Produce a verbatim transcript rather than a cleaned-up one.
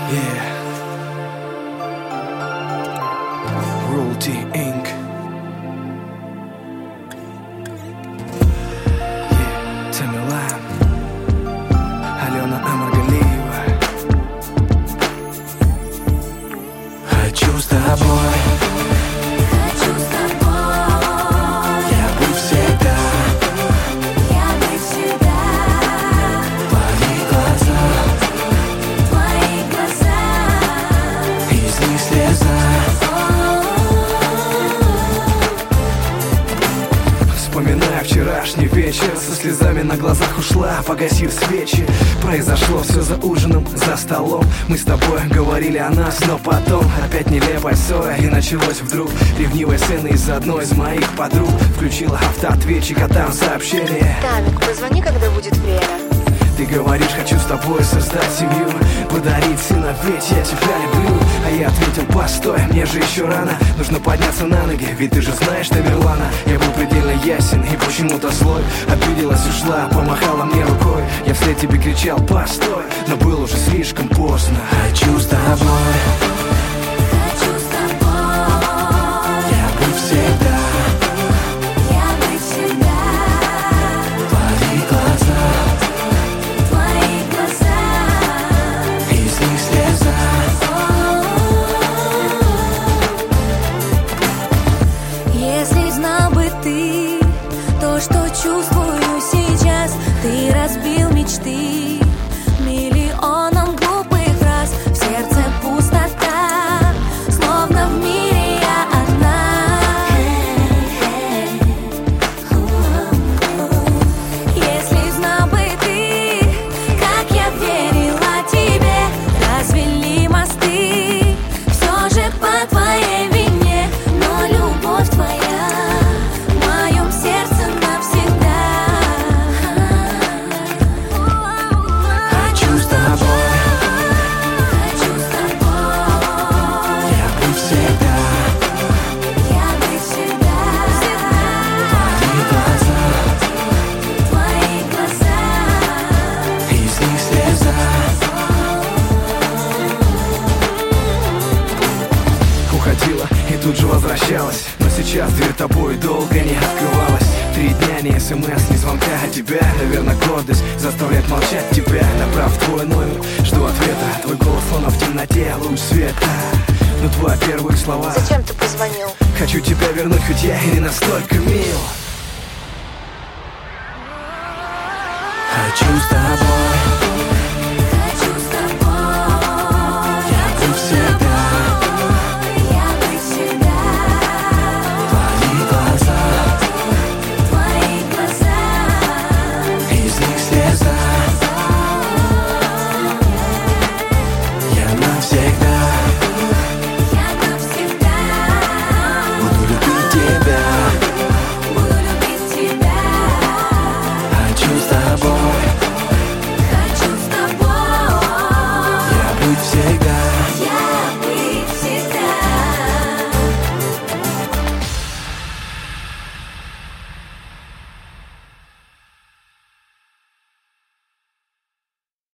Yeah. Royalty инк. Yeah. Тамилан. Алена Амаргалиева. Хочу с тобой. Хочу с тобой. Я быть всегда. Я быть всегда. Твои глаза. Твои глаза. Из них слеза. Вспоминая вчерашний вечер, со слезами на глазах ушла, погасив свечи. Произошло все за ужином, за столом. Мы с тобой говорили о нас, но потом опять нелепая ссора. И началось вдруг ревнивая сцена из одной из моих подруг. Включила автоответчик, а там сообщение: Тамик, позвони, когда будет время. ты говоришь, хочу с тобой создать семью, подарить сына, ведь я тебя люблю. А я ответил, постой, мне же еще рано, нужно подняться на ноги, ведь ты же знаешь Тамерлана. Я был предельно ясен и почему-то злой. Обиделась, ушла, помахала мне рукой. Я вслед тебе кричал, постой, но было уже слишком поздно. Хочу с тобой. Хочу с тобой. Я быть всегда. Я быть всегда. Твои глаза. Твои глаза. Из них слеза. Если знал бы ты то, что чувствую сейчас, ты разбил мечты миллионом глупых фраз. В сердце пустота, словно в мире я одна. Если знал бы ты, как я верила тебе, развели мосты, все же по твоей вине. Но любовь твоя в моем сердце навсегда. Хочу с тобой. Хочу с тобой. Я быть всегда. Я быть всегда. Твои глаза. Твои глаза. Из них слеза. Уходила и тут же возвращалась, но сейчас дверь тобой долго не открывалась. Три дня ни смс, ни звонка от тебя. Наверное, гордость заставляет молчать тебя. Набрав твой номер, жду ответа. Твой голос словно в темноте, луч света. Но твои первые слова: Зачем ты позвонил? хочу тебя вернуть, хоть я и не настолько мил. Хочу с тобой.